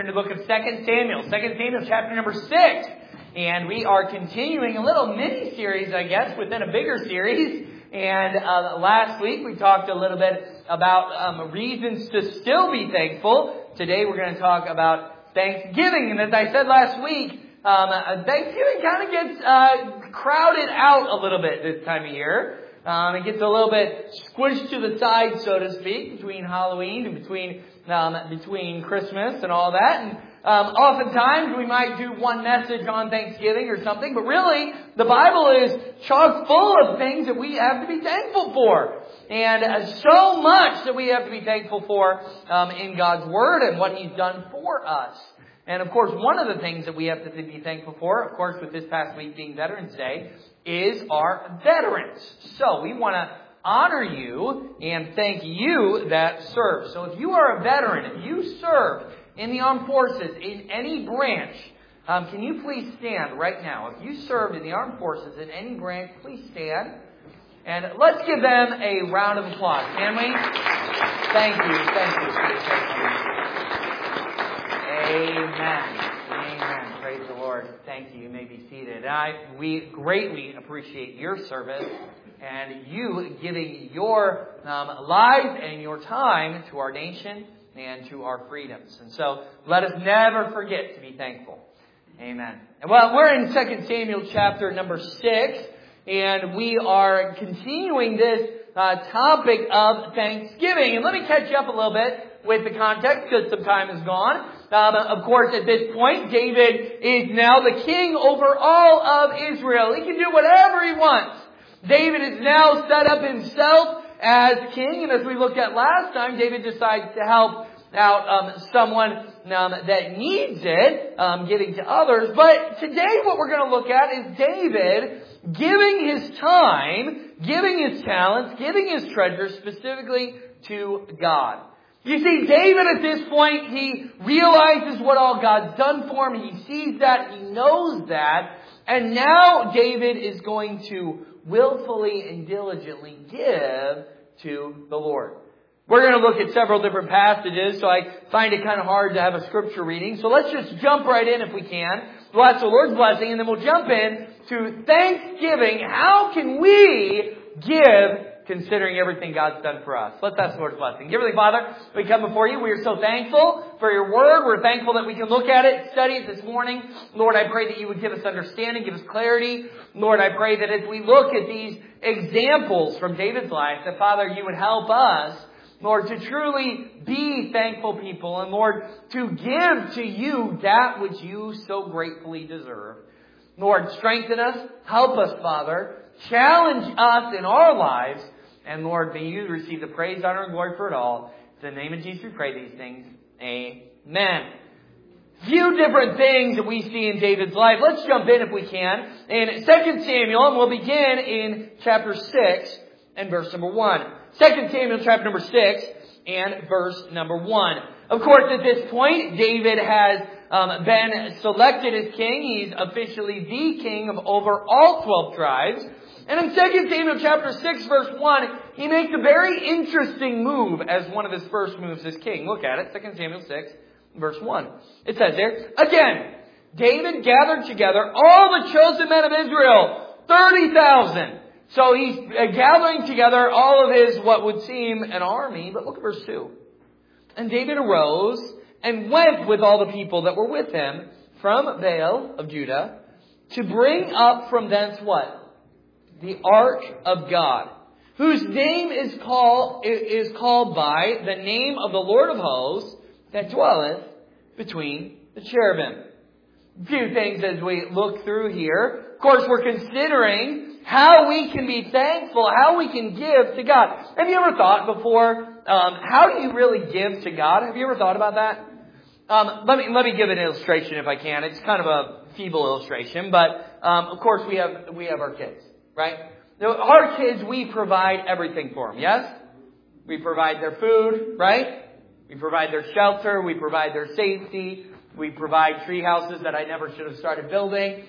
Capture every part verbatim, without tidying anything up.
In the book of Second Samuel, Second Samuel chapter number six. And we are continuing a little mini-series, I guess, within a bigger series. And uh, last week we talked a little bit about um, reasons to still be thankful. Today we're going to talk about Thanksgiving. And as I said last week, um, Thanksgiving kind of gets uh, crowded out a little bit this time of year. Um, it gets a little bit squished to the side, so to speak, between Halloween and between um, between Christmas and all that. And um, oftentimes we might do one message on Thanksgiving or something, but really the Bible is chock full of things that we have to be thankful for. And uh, so much that we have to be thankful for um, in God's Word and what He's done for us. And of course, one of the things that we have to be thankful for, of course, with this past week being Veterans Day, is our veterans. So we want to honor you and thank you that serve. So if you are a veteran, if you serve in the armed forces in any branch, um, can you please stand right now? If you served in the armed forces in any branch, please stand. And let's give them a round of applause, can we? Thank you. Thank you for your testimony. Amen. Amen. Praise the Lord. Thank you. You may be seated. I, we greatly appreciate your service and you giving your um, lives and your time to our nation and to our freedoms. And so let us never forget to be thankful. Amen. Well, we're in Second Samuel chapter number six, and we are continuing this uh, topic of Thanksgiving. And let me catch you up a little bit with the context, because some time is gone. Um, of course, at this point, David is now the king over all of Israel. He can do whatever he wants. David is now set up himself as king. And as we looked at last time, David decides to help out um, someone um, that needs it, um, giving to others. But today what we're going to look at is David giving his time, giving his talents, giving his treasures specifically to God. You see, David at this point, he realizes what all God's done for him. He sees that. He knows that. And now David is going to willfully and diligently give to the Lord. We're going to look at several different passages, so I find it kind of hard to have a scripture reading. So let's just jump right in if we can. We'll ask the Lord's blessing, and then we'll jump in to Thanksgiving. How can we give considering everything God's done for us? Let's ask the Lord's blessing. Dear Heavenly Father, we come before you. We are so thankful for your word. We're thankful that we can look at it, study it this morning. Lord, I pray that you would give us understanding, give us clarity. Lord, I pray that as we look at these examples from David's life, that Father, you would help us, Lord, to truly be thankful people, and Lord, to give to you that which you so gratefully deserve. Lord, strengthen us, help us, Father, challenge us in our lives, and Lord, may you receive the praise, honor, and glory for it all. In the name of Jesus we pray these things. Amen. Few different things that we see in David's life. Let's jump in if we can. In Second Samuel, and we'll begin in chapter six and verse number one. Second Samuel chapter number six and verse number one. Of course, at this point, David has um, been selected as king. He's officially the king of over all twelve tribes. And in Second Samuel chapter six, verse one, he makes a very interesting move as one of his first moves as king. Look at it, Second Samuel six, verse one. It says there, again, David gathered together all the chosen men of Israel, thirty thousand. So he's gathering together all of his, what would seem an army. But look at verse two. And David arose and went with all the people that were with him from Baal of Judah to bring up from thence what? The ark of God, whose name is called, is called by the name of the Lord of hosts that dwelleth between the cherubim. A few things as we look through here. Of course, we're considering how we can be thankful, how we can give to God. Have you ever thought before, um, how do you really give to God? Have you ever thought about that? Um, let me let me give an illustration if I can. It's kind of a feeble illustration, but um, of course we have we have our kids. Right? Now, our kids, we provide everything for them, yes? We provide their food, right? We provide their shelter. We provide their safety. We provide tree houses that I never should have started building.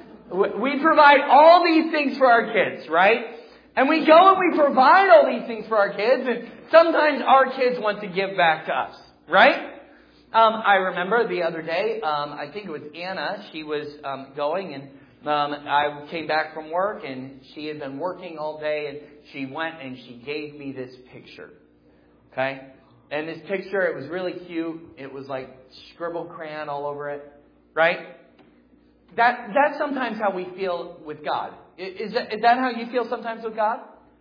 We provide all these things for our kids, right? And we go and we provide all these things for our kids, and sometimes our kids want to give back to us, right? Um, I remember the other day, um, I think it was Anna, she was um, going and um, I came back from work and she had been working all day and she went and she gave me this picture. Okay? And this picture, it was really cute. It was like scribble crayon all over it. Right? That That's sometimes how we feel with God. Is that, is that how you feel sometimes with God?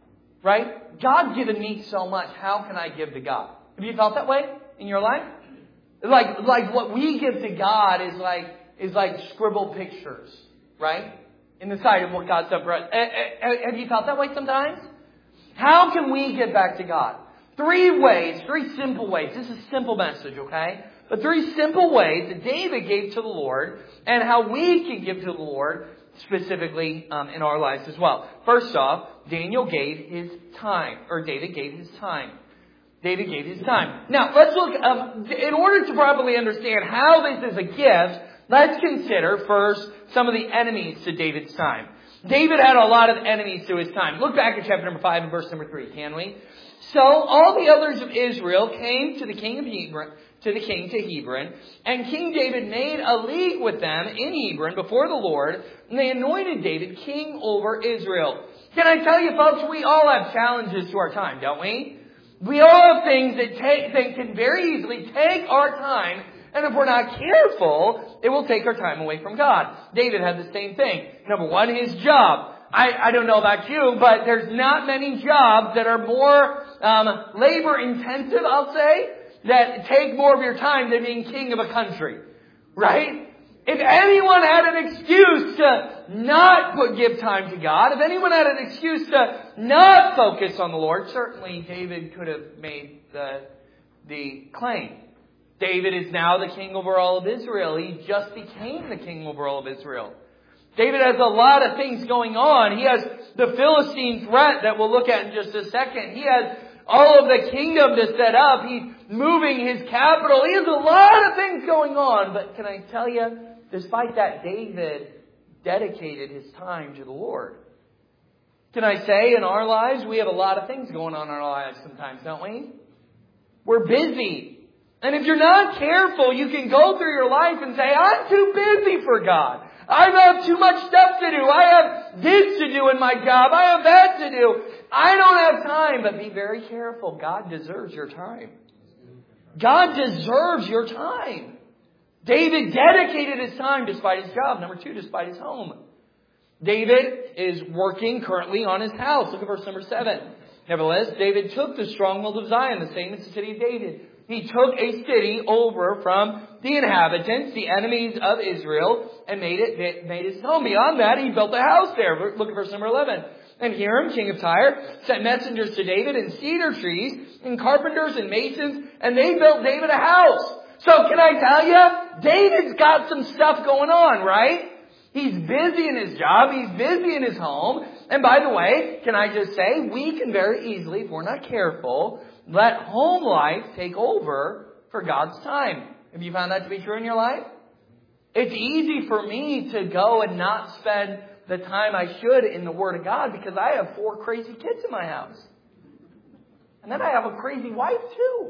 Right? God's given me so much. How can I give to God? Have you felt that way in your life? Like, like what we give to God is like, is like scribbled pictures, right? In the sight of what God's done for us. Have you felt that way sometimes? How can we give back to God? Three ways, three simple ways. This is a simple message, okay? But three simple ways that David gave to the Lord and how we can give to the Lord specifically um, in our lives as well. First off, Daniel gave his time, or David gave his time. David gave his time. Now, let's look, um, in order to properly understand how this is a gift, let's consider first some of the enemies to David's time. David had a lot of enemies to his time. Look back at chapter number five and verse number three, can we? So all the others of Israel came to the king of Hebron, to the king to Hebron, and King David made a league with them in Hebron before the Lord, and they anointed David king over Israel. Can I tell you, folks, we all have challenges to our time, don't we? We all have things that, take, that can very easily take our time, and if we're not careful, it will take our time away from God. David had the same thing. Number one, his job. I, I don't know about you, but there's not many jobs that are more um, labor-intensive, I'll say, that take more of your time than being king of a country. Right? If anyone had an excuse to not put, give time to God, if anyone had an excuse to not focus on the Lord, certainly David could have made the, the claim. David is now the king over all of Israel. He just became the king over all of Israel. David has a lot of things going on. He has the Philistine threat that we'll look at in just a second. He has all of the kingdom to set up. He's moving his capital. He has a lot of things going on. But can I tell you, despite that, David dedicated his time to the Lord. Can I say in our lives, we have a lot of things going on in our lives sometimes, don't we? We're busy. And if you're not careful, you can go through your life and say, I'm too busy for God. I have too much stuff to do. I have this to do in my job. I have that to do. I don't have time. But be very careful. God deserves your time. God deserves your time. David dedicated his time despite his job. Number two, despite his home. David is working currently on his house. Look at verse number seven. Nevertheless, David took the stronghold of Zion, the same as the city of David. He took a city over from the inhabitants, the enemies of Israel, and made it made his home. Beyond that, he built a house there. Look at verse number eleven. And Hiram, king of Tyre, sent messengers to David in cedar trees, and carpenters and masons, and they built David a house. So can I tell you, David's got some stuff going on, right? He's busy in his job. He's busy in his home. And by the way, can I just say, we can very easily, if we're not careful, let home life take over for God's time. Have you found that to be true in your life? It's easy for me to go and not spend the time I should in the Word of God because I have four crazy kids in my house. And then I have a crazy wife too.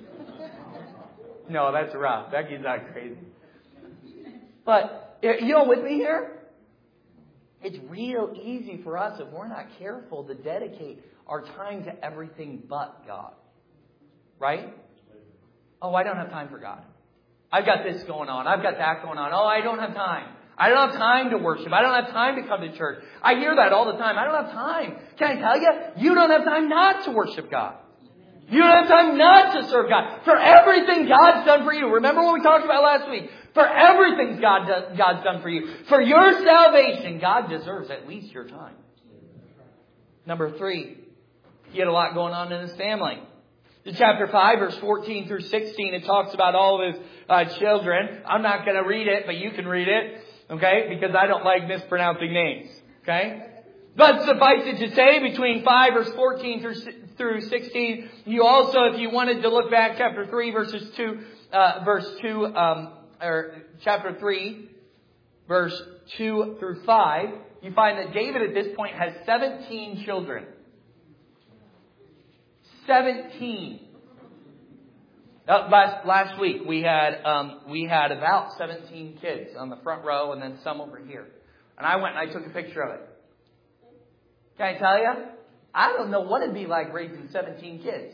No, that's rough. Becky's not crazy. But, you know, with me here? It's real easy for us, if we're not careful, to dedicate our time to everything but God. Right? Oh, I don't have time for God. I've got this going on. I've got that going on. Oh, I don't have time. I don't have time to worship. I don't have time to come to church. I hear that all the time. I don't have time. Can I tell you? You don't have time not to worship God. You don't have time not to serve God. For everything God's done for you. Remember what we talked about last week? For everything God does, God's done for you. For your salvation, God deserves at least your time. Number three, he had a lot going on in his family. In chapter five, verse fourteen through sixteen, it talks about all of his uh, children. I'm not going to read it, but you can read it. Okay? Because I don't like mispronouncing names. Okay? But suffice it to say, between five, verse fourteen through through sixteen, you also, if you wanted to look back, chapter three, verses two, uh, verse two, um, or chapter three, verse two through five, you find that David at this point has seventeen children. Seventeen. Uh, last last week we had um, we had about seventeen kids on the front row, and then some over here. And I went and I took a picture of it. Can I tell you? I don't know what it'd be like raising seventeen kids.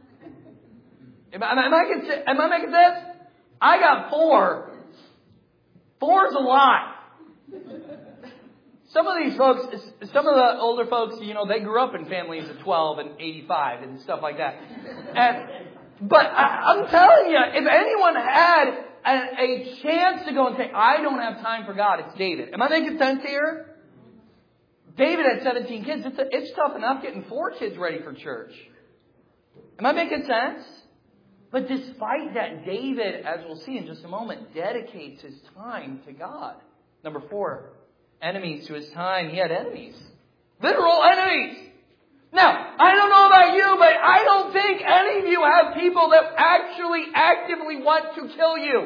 Am I, am I, am I making sense? I got four. Four's a lot. Some of these folks, some of the older folks, you know, they grew up in families of twelve and eighty-five and stuff like that. And, but I, I'm telling you, if anyone had a, a chance to go and say, I don't have time for God, it's David. Am I making sense here? David had seventeen kids. It's, a, it's tough enough getting four kids ready for church. Am I making sense? But despite that, David, as we'll see in just a moment, dedicates his time to God. Number four, enemies to his time. He had enemies. Literal enemies. Now, I don't know about you, but I don't think any of you have people that actually actively want to kill you.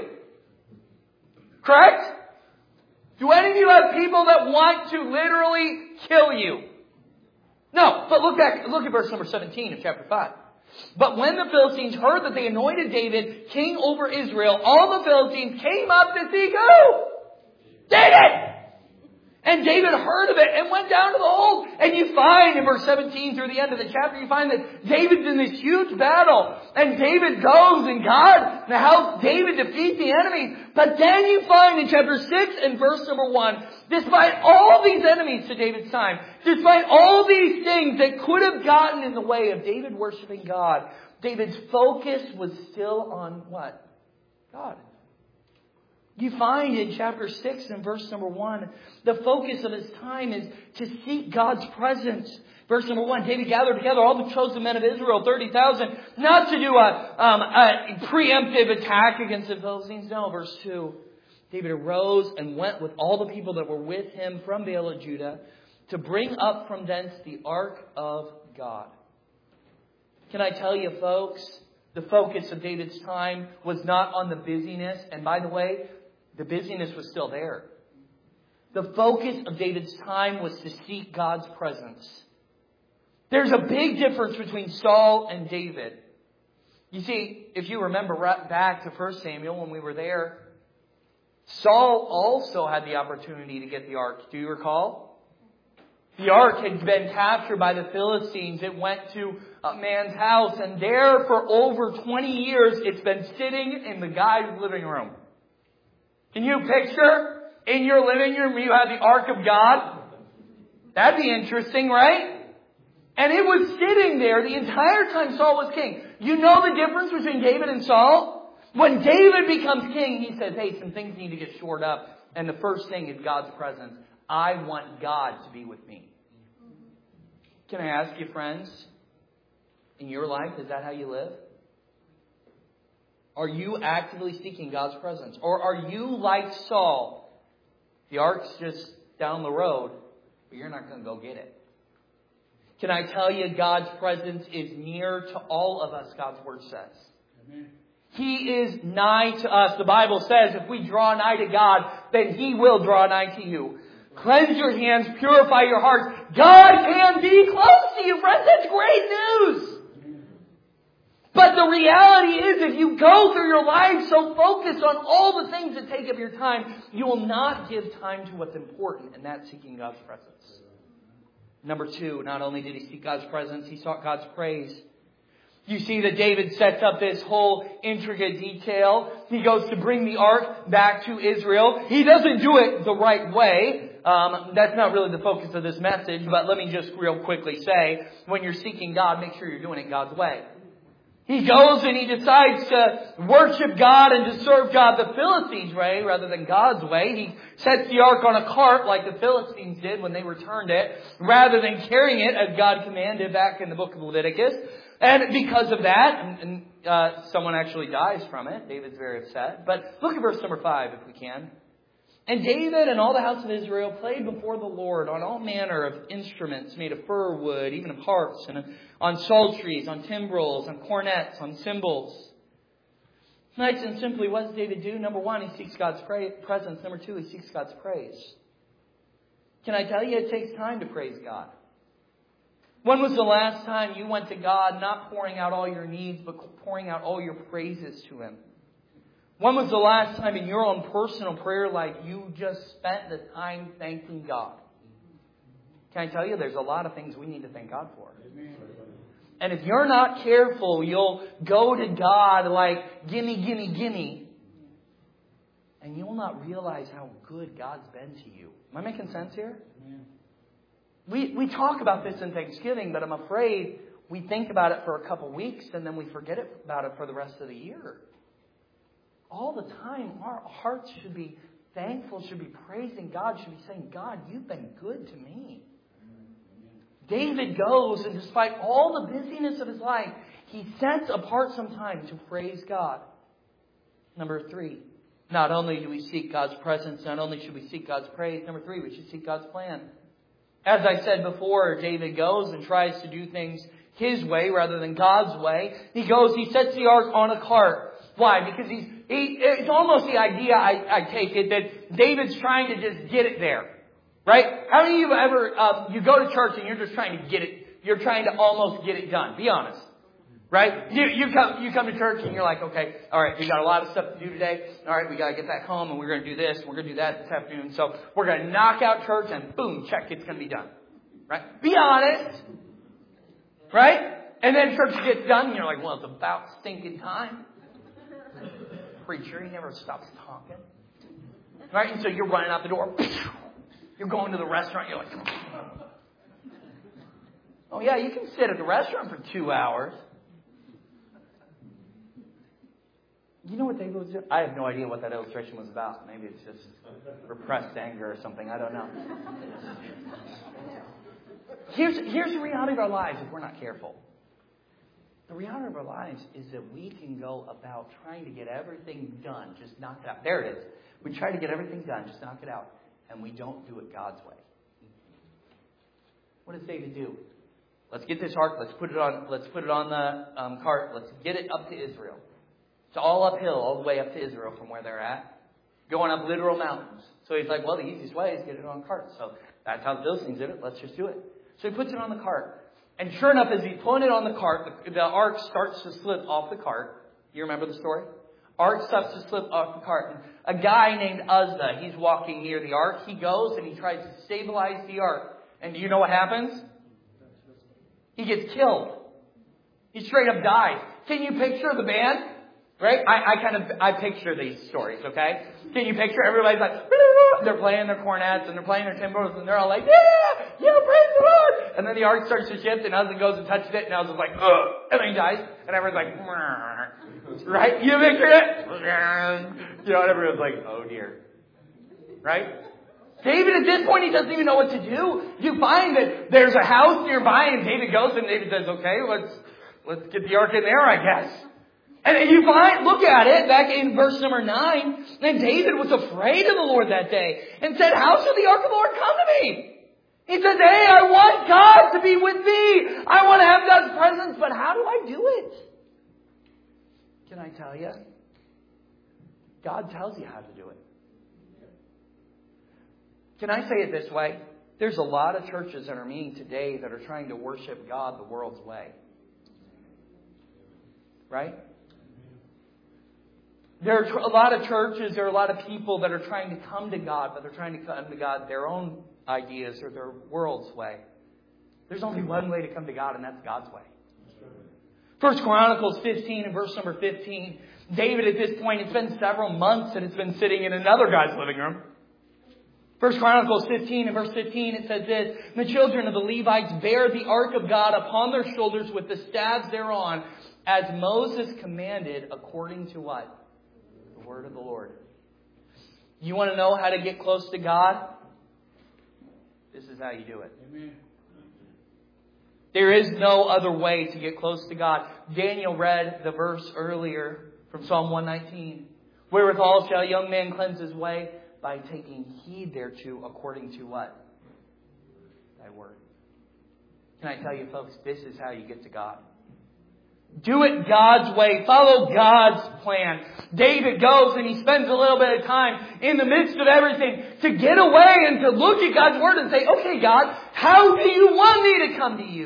Correct? Do any of you have people that want to literally kill you? No, but look back, look at verse number seventeen of chapter five. But when the Philistines heard that they anointed David king over Israel, all the Philistines came up to seek who? David! And David heard of it and went down to the hold. And you find in verse seventeen through the end of the chapter, you find that David's in this huge battle. And David goes and God helps David defeat the enemy. But then you find in chapter six and verse number one, despite all these enemies to David's time, despite all these things that could have gotten in the way of David worshiping God, David's focus was still on what? God. You find in chapter six and verse number one, the focus of his time is to seek God's presence. Verse number one, David gathered together all the chosen men of Israel, thirty thousand, not to do a, um, a preemptive attack against the Philistines. No, verse two, David arose and went with all the people that were with him from Baalah, Judah, to bring up from thence the ark of God. Can I tell you, folks, the focus of David's time was not on the busyness. And by the way, the busyness was still there. The focus of David's time was to seek God's presence. There's a big difference between Saul and David. You see, if you remember right back to First Samuel when we were there, Saul also had the opportunity to get the ark. Do you recall? The ark had been captured by the Philistines. It went to a man's house, and there for over twenty years it's been sitting in the guy's living room. Can you picture in your living room you have the ark of God? That'd be interesting, right? And it was sitting there the entire time Saul was king. You know the difference between David and Saul? When David becomes king, he says, hey, some things need to get shored up. And the first thing is God's presence. I want God to be with me. Can I ask you, friends, in your life, is that how you live? Are you actively seeking God's presence? Or are you like Saul? The ark's just down the road, but you're not going to go get it. Can I tell you, God's presence is near to all of us, God's Word says. Amen. He is nigh to us. The Bible says if we draw nigh to God, then He will draw nigh to you. Cleanse your hands, purify your hearts. God can be close to you, friends. That's great news. But the reality is, if you go through your life so focused on all the things that take up your time, you will not give time to what's important, and that's seeking God's presence. Number two, not only did he seek God's presence, he sought God's praise. You see that David sets up this whole intricate detail. He goes to bring the ark back to Israel. He doesn't do it the right way. Um, that's not really the focus of this message, but let me just real quickly say, when you're seeking God, make sure you're doing it God's way. He goes and he decides to worship God and to serve God the Philistines' way rather than God's way. He sets the ark on a cart like the Philistines did when they returned it, rather than carrying it as God commanded back in the book of Leviticus. And because of that, and, and uh, someone actually dies from it. David's very upset. But look at verse number five if we can. And David and all the house of Israel played before the Lord on all manner of instruments made of fir wood, even of harps, and on psalteries, on timbrels, on cornets, on cymbals. Nice and simply, what does David do? Number one, he seeks God's presence. Number two, he seeks God's praise. Can I tell you, it takes time to praise God. When was the last time you went to God not pouring out all your needs, but pouring out all your praises to Him? When was the last time in your own personal prayer life you just spent the time thanking God? Can I tell you, there's a lot of things we need to thank God for. And if you're not careful, you'll go to God like, gimme, gimme, gimme. And you'll not realize how good God's been to you. Am I making sense here? We we talk about this in Thanksgiving, but I'm afraid we think about it for a couple weeks and then we forget it, about it for the rest of the year. All the time, our hearts should be thankful, should be praising God, should be saying, God, you've been good to me. David goes, and despite all the busyness of his life, he sets apart some time to praise God. Number three, not only do we seek God's presence, not only should we seek God's praise, number three, we should seek God's plan. As I said before, David goes and tries to do things his way rather than God's way. He goes, he sets the ark on a cart. Why? Because he's, he, it's almost the idea, I, I take it, that David's trying to just get it there. Right? How many of you ever, uh, you go to church and you're just trying to get it, you're trying to almost get it done. Be honest. Right? You, you come, you come to church and you're like, okay, all right, we got a lot of stuff to do today. All right, we got to get back home and we're going to do this, and we're going to do that this afternoon. So we're going to knock out church and boom, check, it's going to be done. Right? Be honest. Right? And then church gets done and you're like, well, it's about stinking time. Preacher, he never stops talking. Right? And so you're running out the door. You're going to the restaurant. You're like, oh yeah, you can sit at the restaurant for two hours. You know what David was doing? I have no idea what that illustration was about. Maybe it's just repressed anger or something. I don't know. Here's, here's the reality of our lives if we're not careful. The reality of our lives is that we can go about trying to get everything done. Just knock it out. There it is. We try to get everything done. Just knock it out. And we don't do it God's way. What does David do? Let's get this ark. Let's put it on. Let's put it on the um, cart. Let's get it up to Israel. It's all uphill, all the way up to Israel from where they're at, going up literal mountains. So he's like, well, the easiest way is get it on a cart. So that's how the Philistines did it. Let's just do it. So he puts it on the cart. And sure enough, as he's pulling it on the cart, the, the ark starts to slip off the cart. You remember the story? Ark starts to slip off the cart. And a guy named Uzzah, he's walking near the ark. He goes and he tries to stabilize the ark. And do you know what happens? He gets killed. He straight up dies. Can you picture the band? Right? I, I kind of, I picture these stories, okay? Can you picture everybody's like, they're playing their cornets and they're playing their timbales and they're all like, yeah, yeah, praise the Lord. And then the ark starts to shift and Uzzah goes and touches it and Uzzah's like, ugh, and then he dies. And everyone's like, Mrr. Right? You picture it? You know, and everyone's like, oh dear. Right? David, at this point, he doesn't even know what to do. You find that there's a house nearby and David goes and David says, okay, let's, let's get the ark in there, I guess. And you find, look at it, back in verse number nine, and David was afraid of the Lord that day and said, how shall the ark of the Lord come to me? He says, hey, I want God to be with me. I want to have God's presence, but how do I do it? Can I tell you? God tells you how to do it. Can I say it this way? There's a lot of churches that are meeting today that are trying to worship God the world's way. Right? There are a lot of churches, there are a lot of people that are trying to come to God, but they're trying to come to God their own ideas or their world's way. There's only one way to come to God, and that's God's way. First Chronicles fifteen and verse number fifteen. David at this point, it's been several months that it's been sitting in another guy's living room. First Chronicles fifteen and verse fifteen, it says this, the children of the Levites bear the ark of God upon their shoulders with the staves thereon, as Moses commanded according to what? The word of the Lord. You want to know how to get close to God? This is how you do it. Amen. There is no other way to get close to God. Daniel read the verse earlier from Psalm one nineteen. Wherewithal shall a young man cleanse his way? By taking heed thereto according to what? Thy word. Can I tell you, folks, this is how you get to God. Do it God's way. Follow God's plan. David goes and he spends a little bit of time in the midst of everything to get away and to look at God's word and say, okay, God, how do you want me to come to you?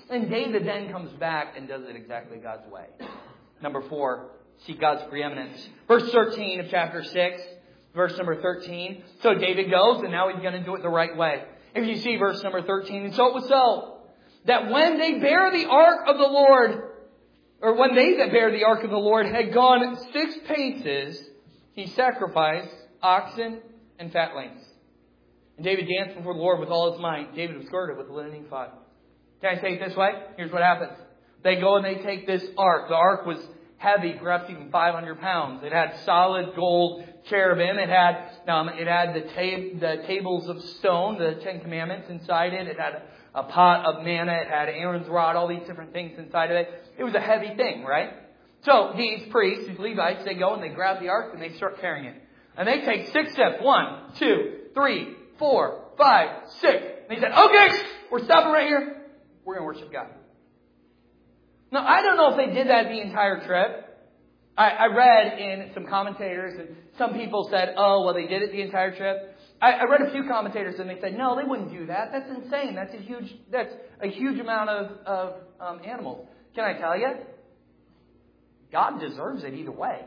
And David then comes back and does it exactly God's way. Number four, seek God's preeminence. Verse thirteen of chapter six, verse number thirteen. So David goes, and now he's going to do it the right way. If you see verse number thirteen, and so it was so, that when they bear the ark of the Lord, or when they that bear the ark of the Lord had gone six paces, he sacrificed oxen and fatlings. And David danced before the Lord with all his might. David was girded with a linen ephod. Can I say it this way? Here's what happens. They go and they take this ark. The ark was heavy, perhaps even five hundred pounds. It had solid gold cherubim. It had um, it had the, tab- the tables of stone, the Ten Commandments inside it. It had a pot of manna. It had Aaron's rod, all these different things inside of it. It was a heavy thing, right? So these priests, these Levites, they go and they grab the ark and they start carrying it. And they take six steps. One, two, three, four, five, six. And they said, okay, we're stopping right here. We're going to worship God. Now, I don't know if they did that the entire trip. I, I read in some commentators, and some people said, oh, well, they did it the entire trip. I, I read a few commentators, and they said, no, they wouldn't do that. That's insane. That's a huge, that's a huge amount of, of um, animals. Can I tell you? God deserves it either way.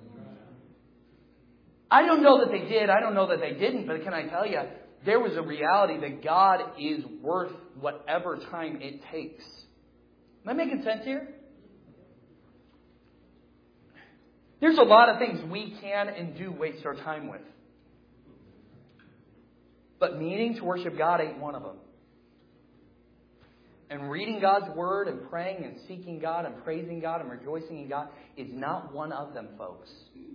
I don't know that they did. I don't know that they didn't. But can I tell you, there was a reality that God is worth whatever time it takes. Am I making sense here? There's a lot of things we can and do waste our time with. But meaning to worship God ain't one of them. And reading God's Word and praying and seeking God and praising God and rejoicing in God is not one of them, folks.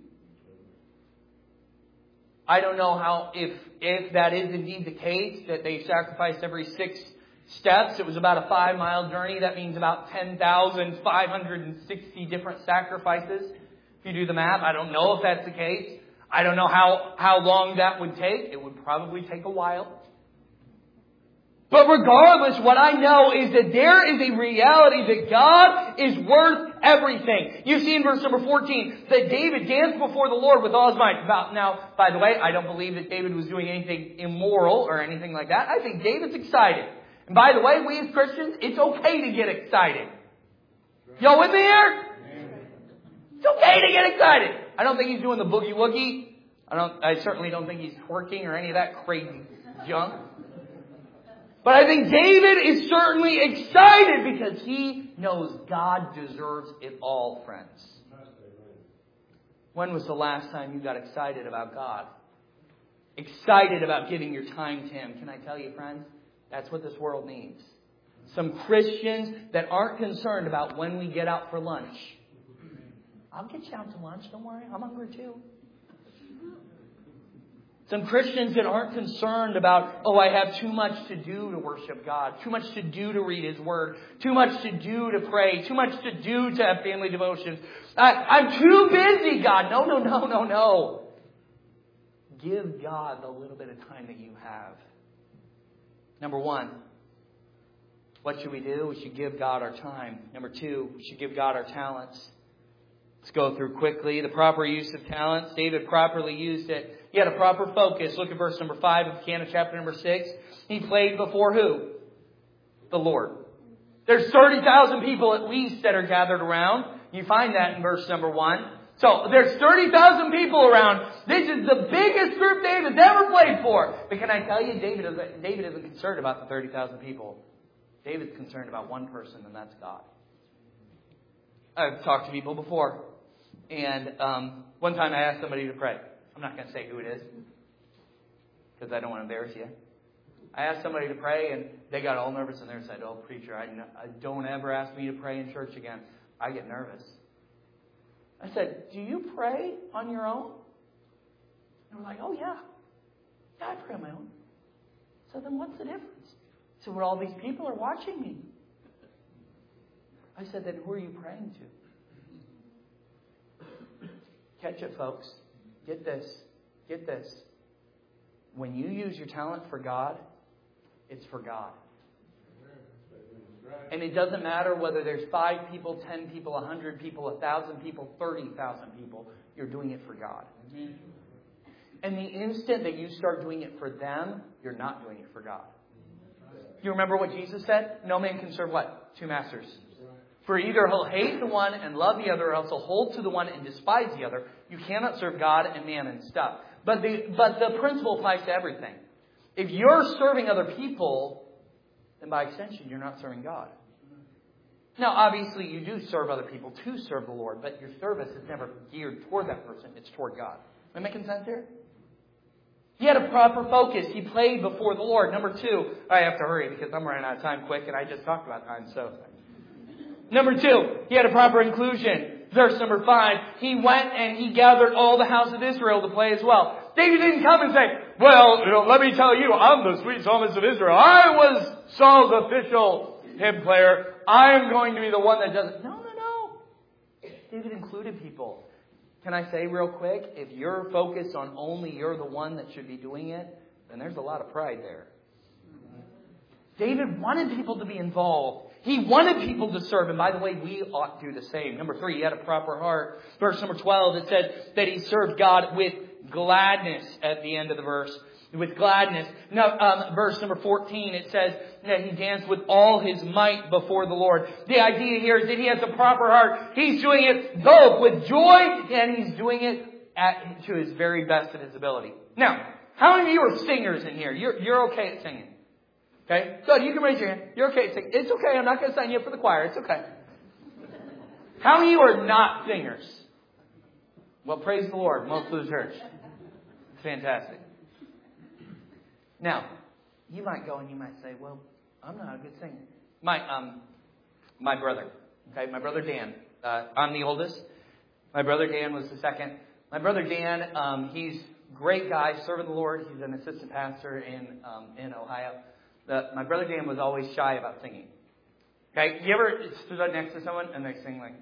I don't know how, if if that is indeed the case, that they sacrificed every six steps. It was about a five mile journey. That means about ten thousand five hundred sixty different sacrifices. If you do the math, I don't know if that's the case. I don't know how, how long that would take. It would probably take a while. But regardless, what I know is that there is a reality that God is worth everything. You see in verse number fourteen that David danced before the Lord with all his might. Now, by the way, I don't believe that David was doing anything immoral or anything like that. I think David's excited. And by the way, we as Christians, it's okay to get excited. Y'all with me here? It's okay to get excited. I don't think he's doing the boogie woogie. I don't. I certainly don't think he's twerking or any of that crazy junk. But I think David is certainly excited because he knows God deserves it all, friends. When was the last time you got excited about God? Excited about giving your time to Him? Can I tell you, friends? That's what this world needs. Some Christians that aren't concerned about when we get out for lunch. I'll get you out to lunch. Don't worry. I'm hungry too. Some Christians that aren't concerned about, oh, I have too much to do to worship God, too much to do to read His Word, too much to do to pray, too much to do to have family devotions. I, I'm too busy, God. No, no, no, no, no. Give God the little bit of time that you have. Number one, what should we do? We should give God our time. Number two, we should give God our talents. Let's go through quickly the proper use of talents. David properly used it. He had a proper focus. Look at verse number five of Hannah chapter number six. He played before who? The Lord. There's thirty thousand people at least that are gathered around. You find that in verse number one. So there's thirty thousand people around. This is the biggest group David's ever played for. But can I tell you, David isn't, David isn't concerned about the thirty thousand people. David's concerned about one person, and that's God. I've talked to people before. And um, one time I asked somebody to pray. I'm not going to say who it is because I don't want to embarrass you. I asked somebody to pray, and they got all nervous, and they said, oh, preacher, I, I don't ever ask me to pray in church again. I get nervous. I said, do you pray on your own? And we're like, oh, yeah. Yeah, I pray on my own. So then what's the difference? So well, all these people are watching me. I said, then who are you praying to? Catch it, folks. Get this. Get this. When you use your talent for God, it's for God. And it doesn't matter whether there's five people, ten people, a hundred people, a thousand people, thirty thousand people. You're doing it for God. And the instant that you start doing it for them, you're not doing it for God. You remember what Jesus said? No man can serve what? Two masters. For either he'll hate the one and love the other, or else he'll hold to the one and despise the other. You cannot serve God and man and stuff. But the, but the principle applies to everything. If you're serving other people, then by extension, you're not serving God. Now, obviously, you do serve other people to serve the Lord, but your service is never geared toward that person. It's toward God. Am I making sense here? He had a proper focus. He played before the Lord. Number two, I have to hurry because I'm running out of time quick, and I just talked about time, so... Number two, he had a proper inclusion. Verse number five, he went and he gathered all the house of Israel to play as well. David didn't come and say, well, you know, let me tell you, I'm the sweet psalmist of Israel. I was Saul's official hymn player. I am going to be the one that does it. No, no, no. David included people. Can I say real quick, if you're focused on only you're the one that should be doing it, then there's a lot of pride there. David wanted people to be involved. He wanted people to serve. And by the way, we ought to do the same. Number three, he had a proper heart. Verse number twelve, it said that he served God with gladness at the end of the verse. With gladness. Now, um, verse number fourteen, it says that he danced with all his might before the Lord. The idea here is that he has a proper heart. He's doing it both with joy and he's doing it at, to his very best of his ability. Now, how many of you are singers in here? You're, you're okay at singing. Okay? Good. You can raise your hand. You're okay. It's okay. I'm not going to sign you up for the choir. It's okay. How many of you are not singers? Well, praise the Lord. Most of the church. It's fantastic. Now, you might go and you might say, well, I'm not a good singer. My, um, my brother. Okay? My brother Dan. Uh, I'm the oldest. My brother Dan was the second. My brother Dan, um, he's a great guy, serving the Lord. He's an assistant pastor in, um, in Ohio. The, my brother Dan was always shy about singing. Okay, you ever stood up next to someone and they sing like,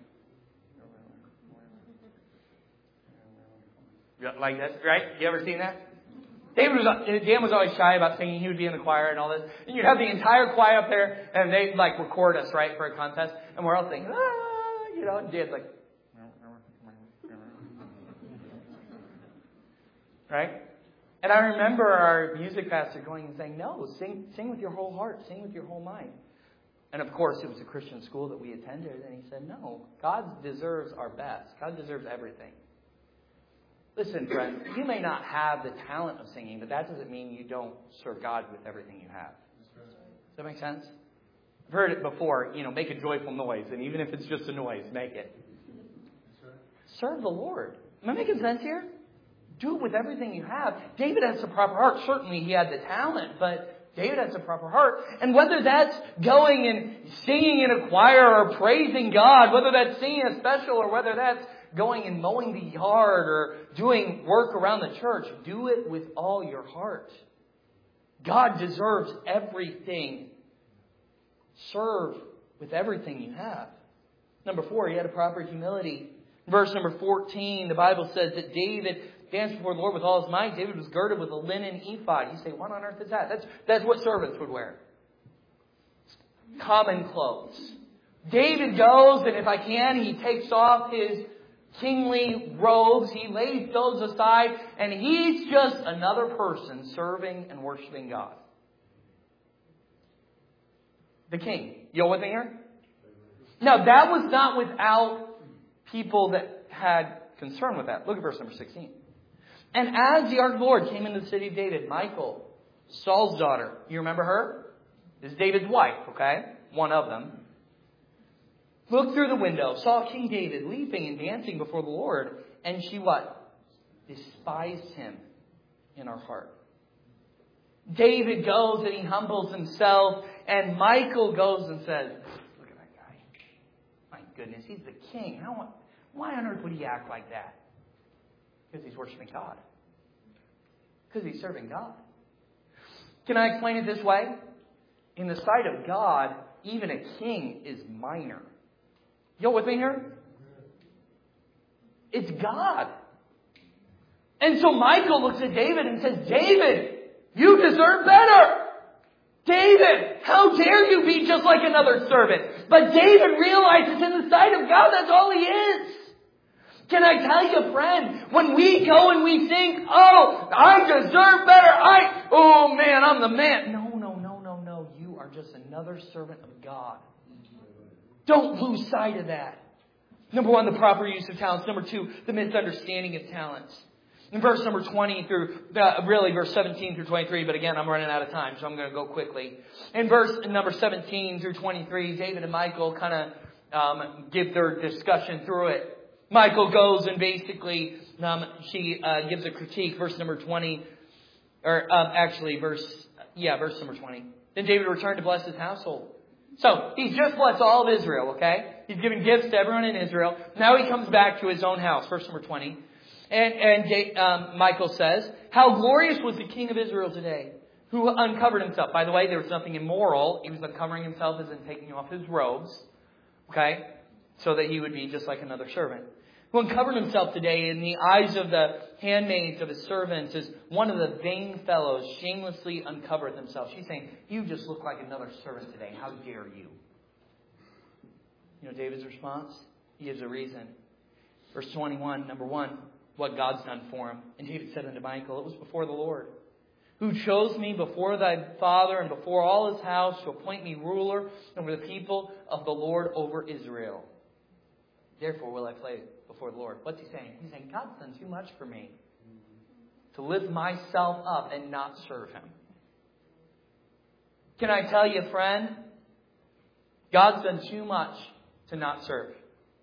like this, right? You ever seen that? David was, Dan was always shy about singing. He would be in the choir and all this. And you'd have the entire choir up there and they'd like record us, right, for a contest. And we're all singing, ah, you know, and Dan's like, right? And I remember our music pastor going and saying, no, sing sing with your whole heart. Sing with your whole mind. And of course, it was a Christian school that we attended. And he said, no, God deserves our best. God deserves everything. Listen, friends, you may not have the talent of singing, but that doesn't mean you don't serve God with everything you have. Does that make sense? I've heard it before, you know, make a joyful noise. And even if it's just a noise, make it. Serve the Lord. Am I making sense here? Do it with everything you have. David has a proper heart. Certainly he had the talent, but David has a proper heart. And whether that's going and singing in a choir or praising God, whether that's singing a special or whether that's going and mowing the yard or doing work around the church, do it with all your heart. God deserves everything. Serve with everything you have. Number four, he had a proper humility. Verse number fourteen, the Bible says that David danced before the Lord with all his might. David was girded with a linen ephod. You say, what on earth is that? That's, that's what servants would wear. Common clothes. David goes, and if I can, he takes off his kingly robes. He lays those aside, and he's just another person serving and worshiping God. The king. You with me here? Now, that was not without people that had concern with that. Look at verse number sixteen. And as the ark of the Lord came into the city of David, Michal, Saul's daughter, you remember her? This is David's wife, okay? One of them. Looked through the window, saw King David leaping and dancing before the Lord. And she what? Despised him in her heart. David goes and he humbles himself. And Michal goes and says, look at that guy. My goodness, he's the king. How, why on earth would he act like that? Because he's worshiping God. Because he's serving God. Can I explain it this way? In the sight of God, even a king is minor. You with me here? It's God. And so Michal looks at David and says, David, you deserve better. David, how dare you be just like another servant? But David realizes in the sight of God, that's all he is. Can I tell you, friend, when we go and we think, oh, I deserve better. I, oh man, I'm the man. No, no, no, no, no. You are just another servant of God. Don't lose sight of that. Number one, the proper use of talents. Number two, the misunderstanding of talents. In verse number twenty through, uh, really verse seventeen through twenty-three, but again, I'm running out of time, so I'm going to go quickly. In verse number seventeen through twenty-three, David and Michal kind of um, give their discussion through it. Michal goes and basically, um, she uh, gives a critique, verse number twenty, or um, actually verse, yeah, verse number twenty. Then David returned to bless his household. So, he's just blessed all of Israel, okay? He's given gifts to everyone in Israel. Now he comes back to his own house, verse number twenty. And, and um, Michal says, how glorious was the king of Israel today, who uncovered himself. By the way, there was nothing immoral. He was uncovering himself as in taking off his robes, okay? So that he would be just like another servant. Who uncovered himself today in the eyes of the handmaids of his servants as one of the vain fellows shamelessly uncovered themselves. She's saying, you just look like another servant today. How dare you? You know David's response? He gives a reason. Verse twenty-one, number one, what God's done for him. And David said unto Michal, it was before the Lord, who chose me before thy father and before all his house to appoint me ruler over the people of the Lord over Israel. Therefore will I play before the Lord. What's he saying? He's saying, God's done too much for me to lift myself up and not serve him. Can I tell you, friend? God's done too much to not serve.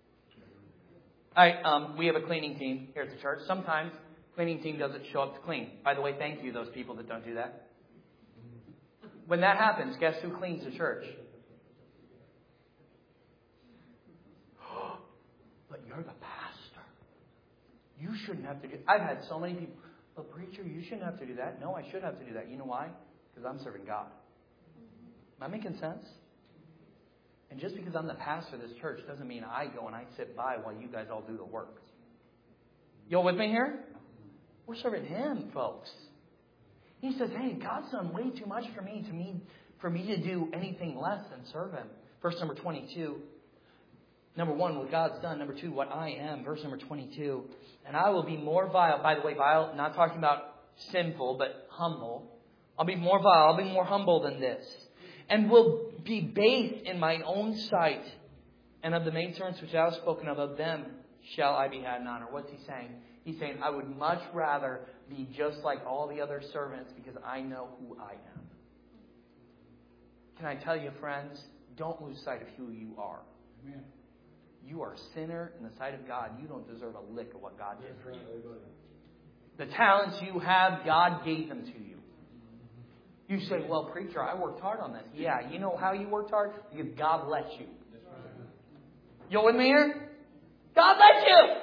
I, um, we have a cleaning team here at the church. Sometimes cleaning team doesn't show up to clean. By the way, thank you, those people that don't do that. When that happens, guess who cleans the church? But you're the pastor. You shouldn't have to do. I've had so many people. But preacher, you shouldn't have to do that. No, I should have to do that. You know why? Because I'm serving God. Am I making sense? And just because I'm the pastor of this church doesn't mean I go and I sit by while you guys all do the work. You all with me here? We're serving Him, folks. He says, hey, God's done way too much for me to me for me to do anything less than serve Him. Verse number twenty-two. Number one, what God's done. Number two, what I am. Verse number twenty-two. And I will be more vile. By the way, vile, not talking about sinful, but humble. I'll be more vile. I'll be more humble than this. And will be base in my own sight. And of the maidservants which I have spoken of, of them shall I be had in honor. What's he saying? He's saying, I would much rather be just like all the other servants because I know who I am. Can I tell you, friends, don't lose sight of who you are. Amen. You are a sinner in the sight of God. You don't deserve a lick of what God did for you. The talents you have, God gave them to you. You say, well, preacher, I worked hard on this. Yeah, you know how you worked hard? Because God let you. You with me here? God let you.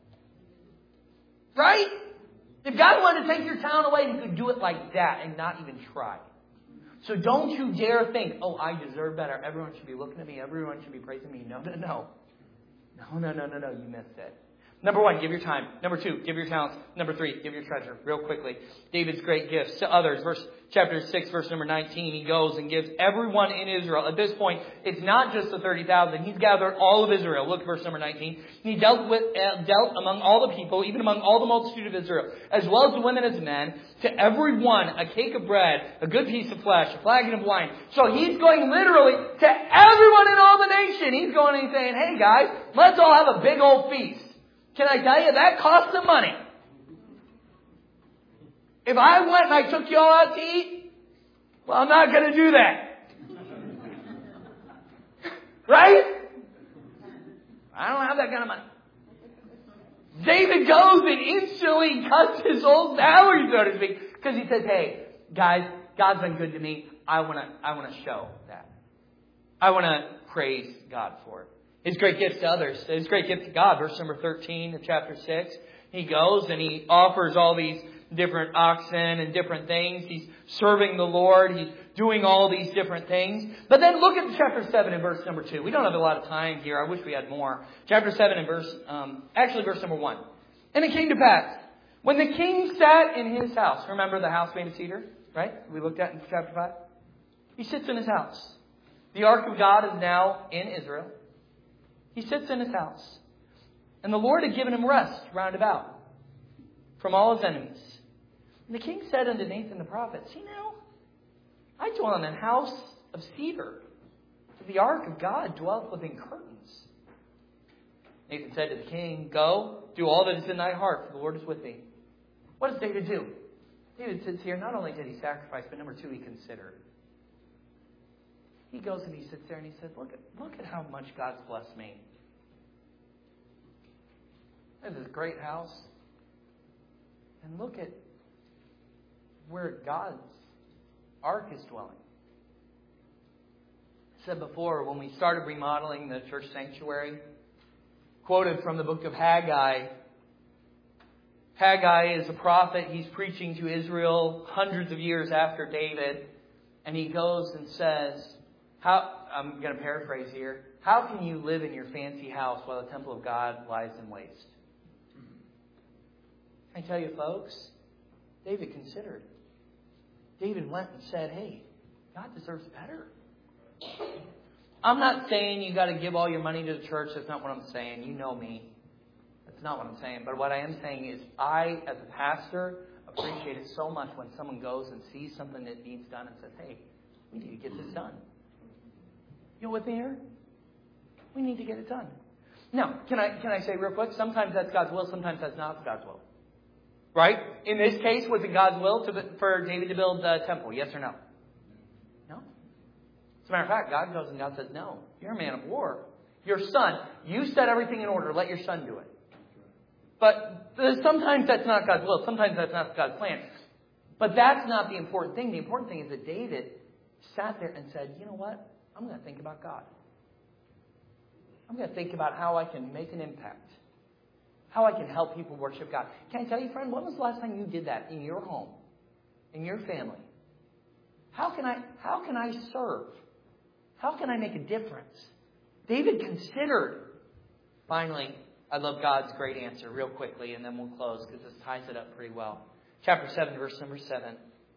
Right? If God wanted to take your talent away, He could do it like that and not even try. So don't you dare think, oh, I deserve better. Everyone should be looking at me. Everyone should be praising me. No, no, no. No, no, no, no, no. You missed it. Number one, give your time. Number two, give your talents. Number three, give your treasure. Real quickly. David's great gifts to others. Verse chapter six, verse number nineteen. He goes and gives everyone in Israel. At this point, it's not just the thirty thousand. He's gathered all of Israel. Look, verse number nineteen. And he dealt with uh, dealt among all the people, even among all the multitude of Israel, as well as the women as men, to every one a cake of bread, a good piece of flesh, a flagon of wine. So he's going literally to everyone in all the nation. He's going and saying, hey guys, let's all have a big old feast. Can I tell you, that costs some money. If I went and I took you all out to eat, well, I'm not going to do that. Right? I don't have that kind of money. David goes and instantly cuts his old salary, so to speak, because he says, hey, guys, God's been good to me. I want to I want to show that. I want to praise God for it. His great gifts to others. His great gift to God. Verse number thirteen of chapter six. He goes and he offers all these different oxen and different things. He's serving the Lord. He's doing all these different things. But then look at chapter seven and verse number two. We don't have a lot of time here. I wish we had more. Chapter seven and verse, um, actually verse number one. And it came to pass, when the king sat in his house. Remember the house made of cedar, right? We looked at in chapter five. He sits in his house. The ark of God is now in Israel. He sits in his house. And the Lord had given him rest round about from all his enemies. And the king said unto Nathan the prophet, see now, I dwell in a house of cedar. The ark of God dwelt within curtains. Nathan said to the king, go, do all that is in thy heart, for the Lord is with thee. What does David do? David sits here. Not only did he sacrifice, but number two, he considered. He goes and he sits there and he says, look at, look at how much God's blessed me. I have this great house. And look at where God's ark is dwelling. I said before, when we started remodeling the church sanctuary, quoted from the book of Haggai. Haggai is a prophet. He's preaching to Israel hundreds of years after David. And he goes and says, "How?" I'm going to paraphrase here. How can you live in your fancy house while the temple of God lies in waste? I tell you, folks, David considered. David went and said, hey, God deserves better. I'm not saying you got to give all your money to the church. That's not what I'm saying. You know me. That's not what I'm saying. But what I am saying is I, as a pastor, appreciate it so much when someone goes and sees something that needs done and says, hey, we need to get this done. You with me here? We need to get it done. Now, can I can I say real quick, sometimes that's God's will, sometimes that's not God's will. Right? In this case, was it God's will to, for David to build the temple? Yes or no? No. As a matter of fact, God goes and God says, no, you're a man of war. Your son, you set everything in order. Let your son do it. But sometimes that's not God's will. Sometimes that's not God's plan. But that's not the important thing. The important thing is that David sat there and said, you know what? I'm going to think about God. I'm going to think about how I can make an impact. How I can help people worship God. Can I tell you, friend, when was the last time you did that in your home? In your family? How can I, how can I serve? How can I make a difference? David considered. Finally, I love God's great answer real quickly, and then we'll close because this ties it up pretty well. Chapter seven, verse number seven.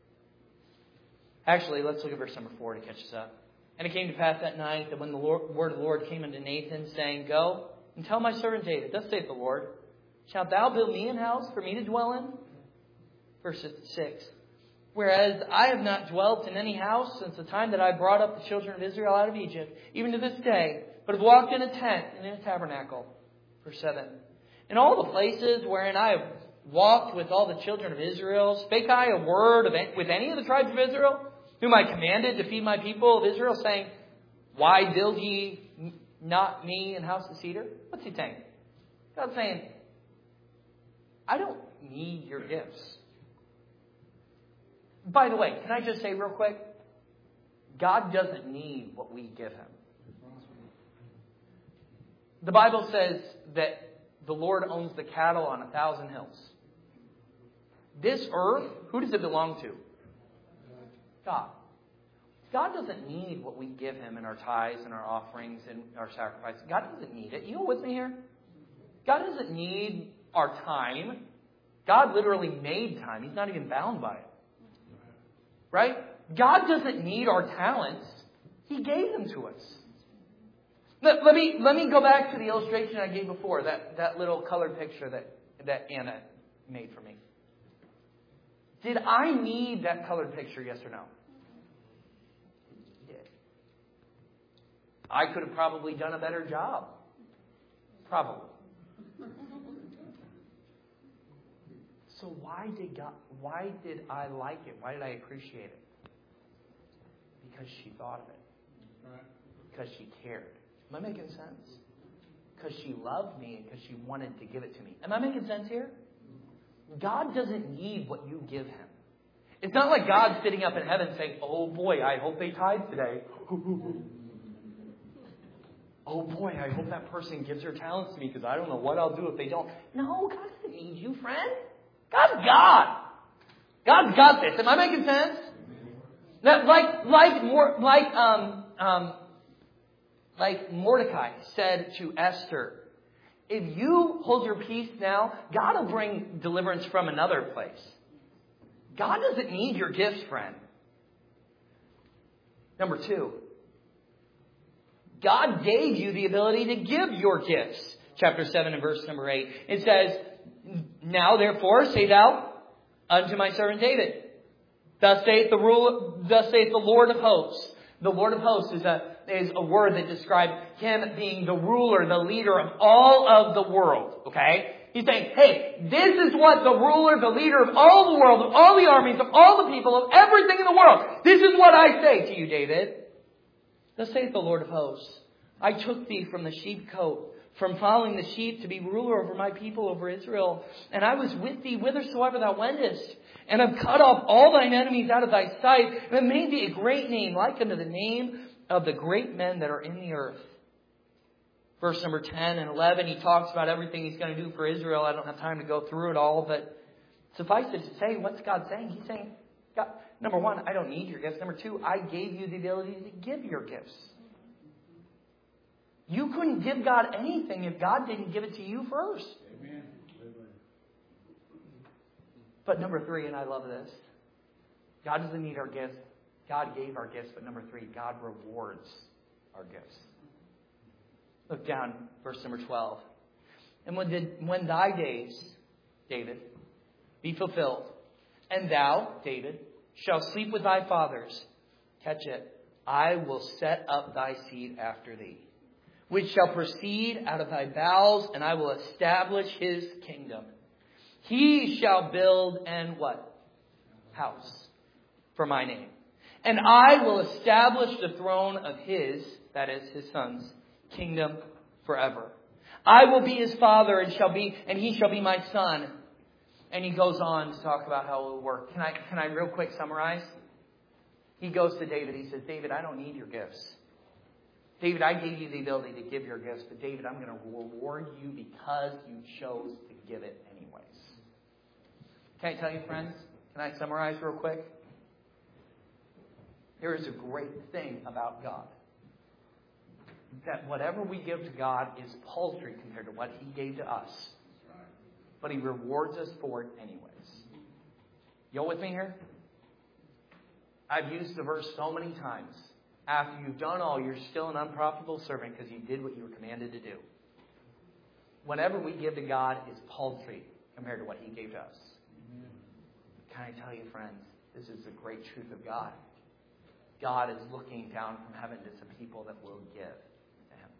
Actually, let's look at verse number four to catch us up. And it came to pass that night that when the Lord, word of the Lord came unto Nathan, saying, go and tell my servant David, thus saith the Lord, shalt thou build me an house for me to dwell in? Verse six. Whereas I have not dwelt in any house since the time that I brought up the children of Israel out of Egypt, even to this day, but have walked in a tent and in a tabernacle. Verse seven. In all the places wherein I have walked with all the children of Israel, spake I a word of any, with any of the tribes of Israel, whom I commanded to feed my people of Israel, saying, why build ye not me an house of cedar? What's he saying? God's saying, I don't need your gifts. By the way, can I just say real quick? God doesn't need what we give him. The Bible says that the Lord owns the cattle on a thousand hills. This earth, who does it belong to? God. God doesn't need what we give him in our tithes and our offerings and our sacrifices. God doesn't need it. You know with me here? God doesn't need our time. God literally made time. He's not even bound by it. Right? God doesn't need our talents. He gave them to us. Let, let me let me go back to the illustration I gave before, that, that little colored picture that, that Anna made for me. Did I need that colored picture, yes or no? I did. I could have probably done a better job. Probably. So why did God, why did I like it? Why did I appreciate it? Because she thought of it. Because she cared. Am I making sense? Because she loved me and because she wanted to give it to me. Am I making sense here? God doesn't need what you give him. It's not like God's sitting up in heaven saying, oh boy, I hope they tithe today. Oh boy, I hope that person gives her talents to me because I don't know what I'll do if they don't. No, God doesn't need you, friend. God's God. God's got this. Am I making sense? That, like, like, more, like, um, um, like Mordecai said to Esther, if you hold your peace now, God will bring deliverance from another place. God doesn't need your gifts, friend. Number two, God gave you the ability to give your gifts. Chapter seven and verse number eight. It says, now therefore say thou unto my servant David, thus saith the rule, thus saith the Lord of hosts, The Lord of hosts is a, is a word that describes him being the ruler, the leader of all of the world. Okay? He's saying, hey, this is what the ruler, the leader of all the world, of all the armies, of all the people, of everything in the world. This is what I say to you, David. Thus saith the Lord of hosts, I took thee from the sheepcote, from following the sheep to be ruler over my people, over Israel. And I was with thee whithersoever thou wentest. And have cut off all thine enemies out of thy sight, and have made thee a great name, like unto the name of the great men that are in the earth. Verse number ten and eleven, he talks about everything he's going to do for Israel. I don't have time to go through it all, but suffice it to say, what's God saying? He's saying, God, number one, I don't need your gifts. Number two, I gave you the ability to give your gifts. You couldn't give God anything if God didn't give it to you first. Amen. But number three, and I love this, God doesn't need our gifts. God gave our gifts. But number three, God rewards our gifts. Look down, verse number twelve. And when, did, when thy days, David, be fulfilled, and thou, David, shalt sleep with thy fathers, catch it, I will set up thy seed after thee, which shall proceed out of thy bowels, and I will establish his kingdom. He shall build and what? House for my name. And I will establish the throne of his, that is his son's, kingdom forever. I will be his father and shall be, and he shall be my son. And he goes on to talk about how it will work. Can I, can I real quick summarize? He goes to David. He says, David, I don't need your gifts. David, I gave you the ability to give your gifts, but David, I'm going to reward you because you chose to give it anyways. Can I tell you, friends? Can I summarize real quick? There is a great thing about God. That whatever we give to God is paltry compared to what he gave to us. But he rewards us for it anyways. You all with me here? I've used the verse so many times. After you've done all, you're still an unprofitable servant because you did what you were commanded to do. Whatever we give to God is paltry compared to what he gave to us. Can I tell you, friends, this is the great truth of God. God is looking down from heaven to some people that will give to him.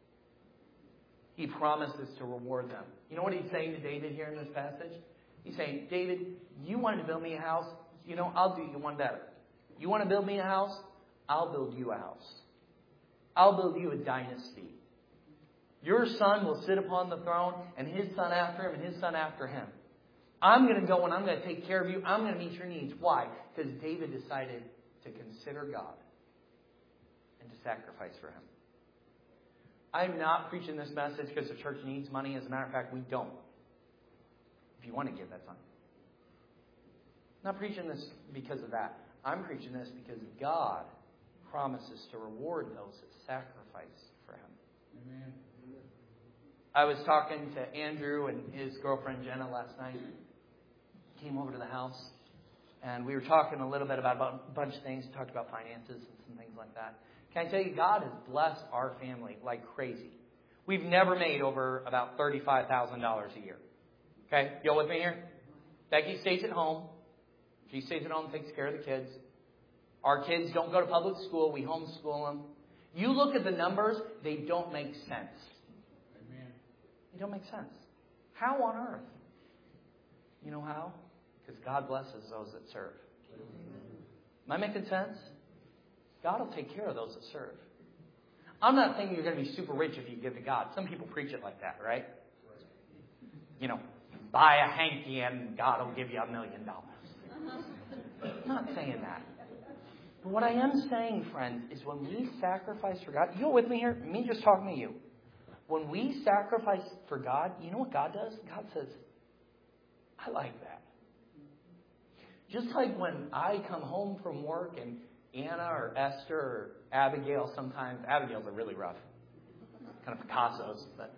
He promises to reward them. You know what he's saying to David here in this passage? He's saying, David, you wanted to build me a house. You know, I'll do you one better. You want to build me a house? I'll build you a house. I'll build you a dynasty. Your son will sit upon the throne, and his son after him, and his son after him. I'm going to go and I'm going to take care of you. I'm going to meet your needs. Why? Because David decided to consider God and to sacrifice for him. I'm not preaching this message because the church needs money. As a matter of fact, we don't. If you want to give, that's fine. I'm not preaching this because of that. I'm preaching this because God promises to reward those that sacrifice for him. Amen. I was talking to Andrew and his girlfriend Jenna last night. Came over to the house, and we were talking a little bit about, about a bunch of things. We talked about finances and some things like that. Can I tell you, God has blessed our family like crazy. We've never made over about thirty-five thousand dollars a year. Okay? You all with me here? Becky stays at home. She stays at home and takes care of the kids. Our kids don't go to public school. We homeschool them. You look at the numbers, they don't make sense. Amen. They don't make sense. How on earth? You know how? Because God blesses those that serve. Am I making sense? God will take care of those that serve. I'm not saying you're going to be super rich if you give to God. Some people preach it like that, right? You know, buy a hanky and God will give you a million dollars. I'm not saying that. But what I am saying, friends, is when we sacrifice for God, you with me here? Me just talking to you. When we sacrifice for God, you know what God does? God says, I like that. Just like when I come home from work and Anna or Esther or Abigail sometimes, Abigail's are really rough. Kind of Picasso's, but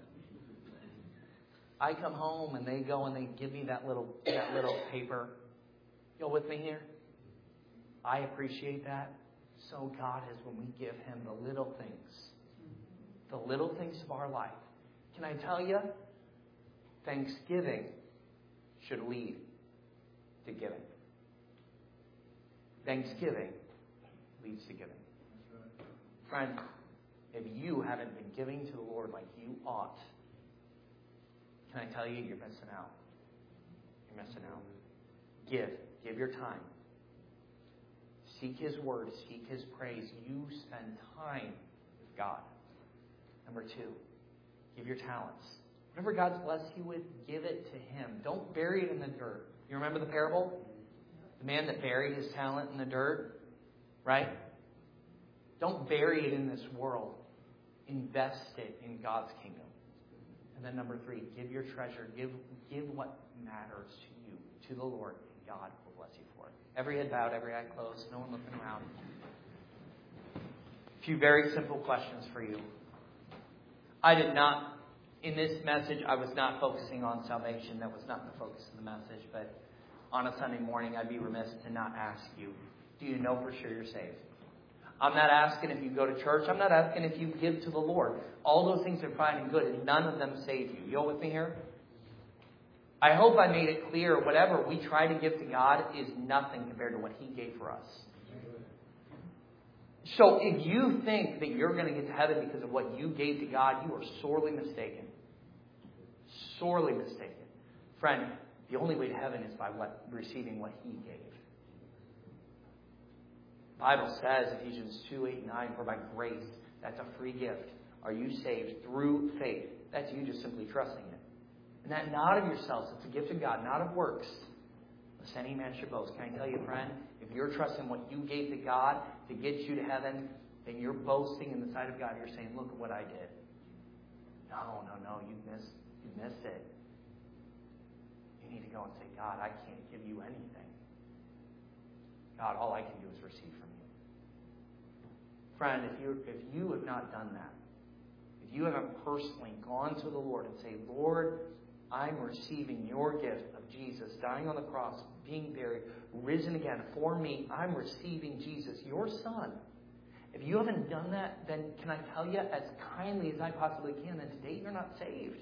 I come home and they go and they give me that little that little paper. You with me here? I appreciate that. So God is when we give him the little things. The little things of our life. Can I tell you? Thanksgiving should lead to giving. Thanksgiving leads to giving. Friend, if you haven't been giving to the Lord like you ought, can I tell you, you're missing out. You're missing out. Give. Give your time. Seek His word. Seek His praise. You spend time with God. Number two, give your talents. Whatever God's blessed you with, give it to Him. Don't bury it in the dirt. You remember the parable? The man that buried his talent in the dirt, right? Don't bury it in this world. Invest it in God's kingdom. And then number three, give your treasure. Give, give what matters to you, to the Lord, and God will bless you for it. Every head bowed, every eye closed, no one looking around. A few very simple questions for you. I did not, in this message, I was not focusing on salvation. That was not the focus of the message. But on a Sunday morning, I'd be remiss to not ask you, do you know for sure you're saved? I'm not asking if you go to church. I'm not asking if you give to the Lord. All those things are fine and good, and none of them save you. You all with me here? I hope I made it clear whatever we try to give to God is nothing compared to what He gave for us. So if you think that you're going to get to heaven because of what you gave to God, you are sorely mistaken. Sorely mistaken. Friend, the only way to heaven is by what, receiving what He gave. The Bible says, Ephesians two, eight, nine, for by grace, that's a free gift, are you saved through faith. That's you just simply trusting it. And that not of yourselves, it's a gift of God, not of works, lest any man should boast. Can I tell you, friend, if you're trusting what you gave to God to get you to heaven, then you're boasting in the sight of God. You're saying, look at what I did. No, no, no, you missed, you missed it. You need to go and say, God, I can't give you anything. God, all I can do is receive from you. Friend, if you if you have not done that, if you haven't personally gone to the Lord and say, Lord, I'm receiving your gift of Jesus, dying on the cross, being buried, risen again for me, I'm receiving Jesus, your Son. If you haven't done that, then can I tell you as kindly as I possibly can, that today you're not saved.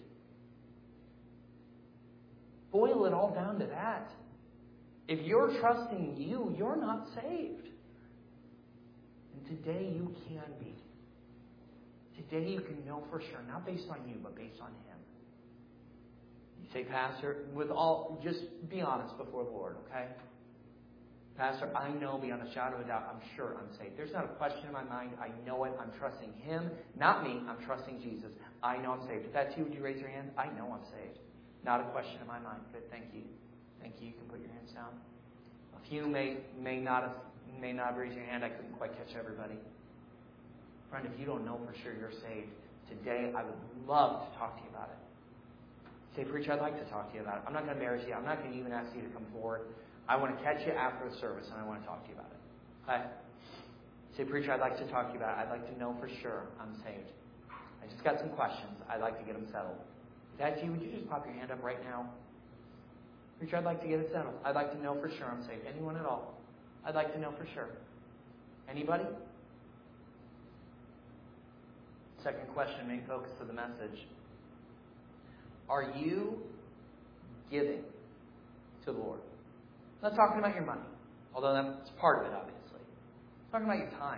Boil it all down to that. If you're trusting you, you're not saved. And today you can be. Today you can know for sure, not based on you, but based on Him. You say, Pastor, with all, just be honest before the Lord, okay? Pastor, I know beyond a shadow of a doubt, I'm sure I'm saved. There's not a question in my mind. I know it. I'm trusting Him, not me. I'm trusting Jesus. I know I'm saved. If that's you, would you raise your hand? I know I'm saved. Not a question in my mind. Good, thank you. Thank you. You can put your hands down. A few may may not have, may not raise your hand. I couldn't quite catch everybody. Friend, if you don't know for sure you're saved, today I would love to talk to you about it. Say, preacher, I'd like to talk to you about it. I'm not going to embarrass you. I'm not going to even ask you to come forward. I want to catch you after the service, and I want to talk to you about it. Okay? Say, preacher, I'd like to talk to you about it. I'd like to know for sure I'm saved. I just got some questions. I'd like to get them settled. If that's you, would you just pop your hand up right now? Preacher, I'd like to get it settled. I'd like to know for sure I'm saved. Anyone at all? I'd like to know for sure. Anybody? Second question, main focus of the message. Are you giving to the Lord? I'm not talking about your money, although that's part of it, obviously. I'm talking about your time.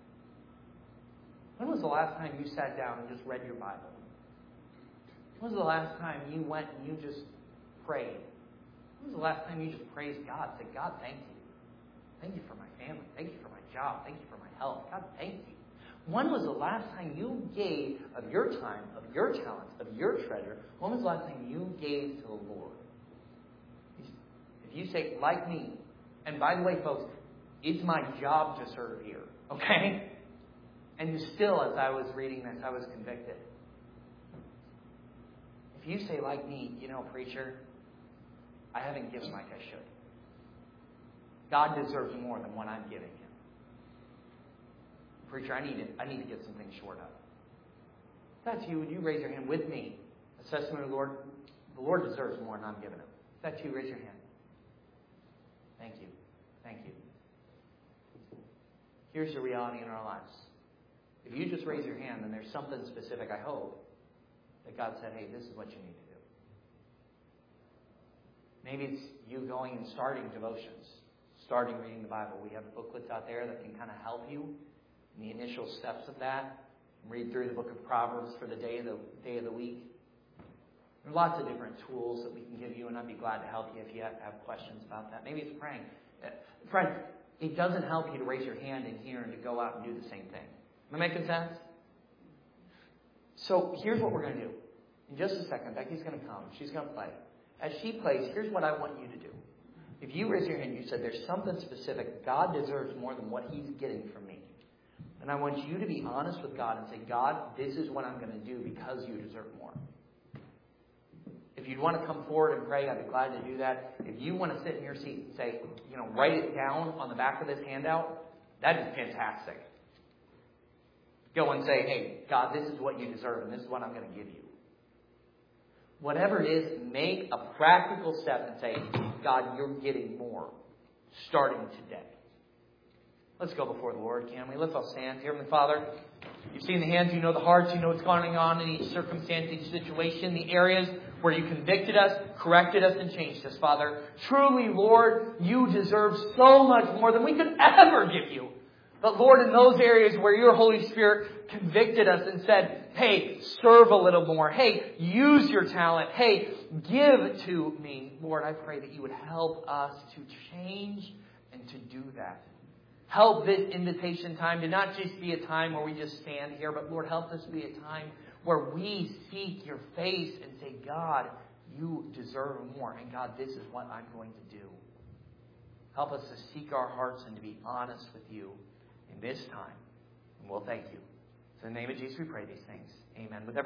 When was the last time you sat down and just read your Bible? When was the last time you went and you just prayed? When was the last time you just praised God? Said, God, thank you. Thank you for my family. Thank you for my job. Thank you for my health. God, thank you. When was the last time you gave of your time, of your talents, of your treasure? When was the last time you gave to the Lord? If you say, like me, and by the way, folks, it's my job to serve here, okay? And still, as I was reading this, I was convicted. If you say, like me, you know, preacher, I haven't given like I should. God deserves more than what I'm giving Him. Preacher, I need it. I need to get some things shored up. If that's you, would you raise your hand with me? Assessment of the Lord. The Lord deserves more than I'm giving Him. If that's you, raise your hand. Thank you. Thank you. Here's the reality in our lives. If you just raise your hand, then there's something specific, I hope, that God said, hey, this is what you need to do. Maybe it's you going and starting devotions, starting reading the Bible. We have booklets out there that can kind of help you. and the initial steps of that. Read through the book of Proverbs for the day of the day of the week. There are lots of different tools that we can give you, and I'd be glad to help you if you have, have questions about that. Maybe it's praying. Uh, friend, it doesn't help you to raise your hand in here and to go out and do the same thing. Am I making sense? So here's what we're going to do. In just a second, Becky's going to come. She's going to play. As she plays, here's what I want you to do. If you raise your hand, you said there's something specific. God deserves more than what he's getting from me. And I want you to be honest with God and say, God, this is what I'm going to do because you deserve more. If you'd want to come forward and pray, I'd be glad to do that. If you want to sit in your seat and say, you know, write it down on the back of this handout, that is fantastic. Go and say, hey, God, this is what you deserve and this is what I'm going to give you. Whatever it is, make a practical step and say, God, you're getting more starting today. Let's go before the Lord, can we? Let's all stand. Heavenly Father, you've seen the hands, you know the hearts, you know what's going on in each circumstance, each situation, the areas where you convicted us, corrected us, and changed us, Father. Truly, Lord, you deserve so much more than we could ever give you. But Lord, in those areas where your Holy Spirit convicted us and said, hey, serve a little more. Hey, use your talent. Hey, give to me. Lord, I pray that you would help us to change and to do that. Help this invitation time to not just be a time where we just stand here, but Lord, help this be a time where we seek your face and say, God, you deserve more. And God, this is what I'm going to do. Help us to seek our hearts and to be honest with you in this time. And we'll thank you. So in the name of Jesus, we pray these things. Amen. With every